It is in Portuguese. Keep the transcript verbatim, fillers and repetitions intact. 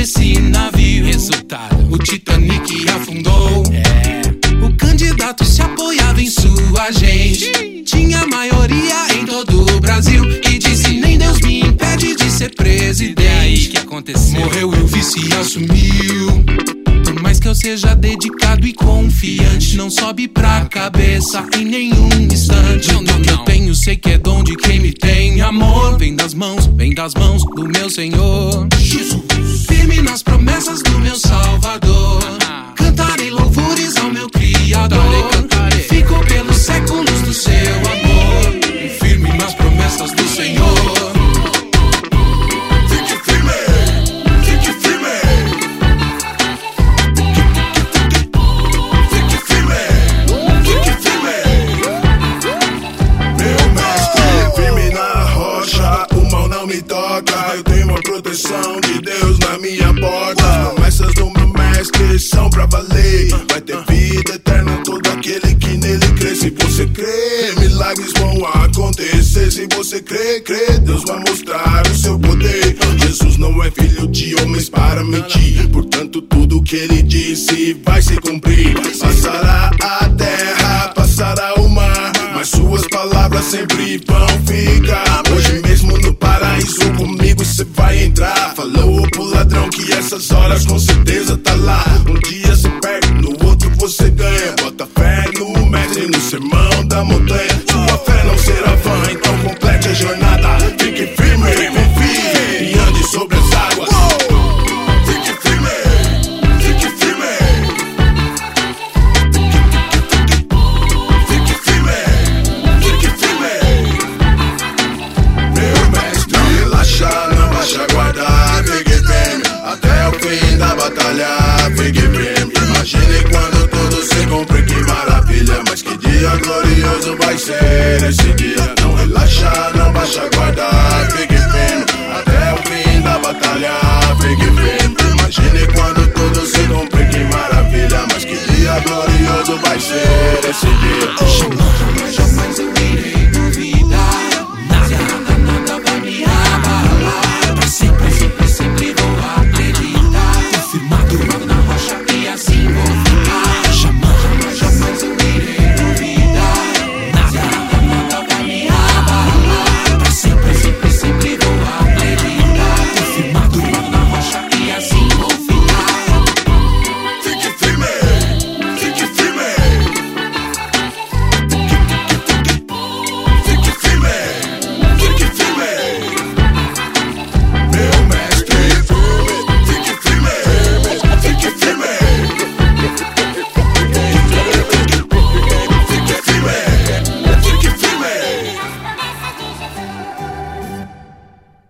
desse navio. Resultado, o Titanic afundou. É. O candidato se apoiava em sua gente. Tinha maioria em todo o Brasil. E disse: nem Deus me impede de ser presidente. E aí, que aconteceu? Morreu e o vice assumiu. Por mais que eu seja dedicado e confiante, não sobe pra cabeça em nenhum instante. Não, não, não. Eu tenho, sei que é dom de quem me tem. Amor vem das mãos, vem das mãos do meu Senhor Jesus. Firme nas promessas do meu Salvador. Cantarei louvores ao meu Criador. Fico pelos séculos do seu amor. Firme nas promessas do Senhor. Eu tenho uma proteção de Deus na minha porta. As promessas do meu mestre são pra valer. Vai ter vida eterna todo aquele que nele crê. Se você crê, milagres vão acontecer. Se você crê, crê, Deus vai mostrar o seu poder. Jesus não é filho de homens para mentir. Portanto tudo que ele disse vai se cumprir. Passará a terra, passará o mar, mas suas palavras sempre vão ficar. Hoje mesmo no paraíso comigo cê vai entrar. Falou pro ladrão que essas horas com certeza tá lá. Um dia cê perde, no outro você ganha. Bota fé no mestre, no sermão da montanha. Sua fé não será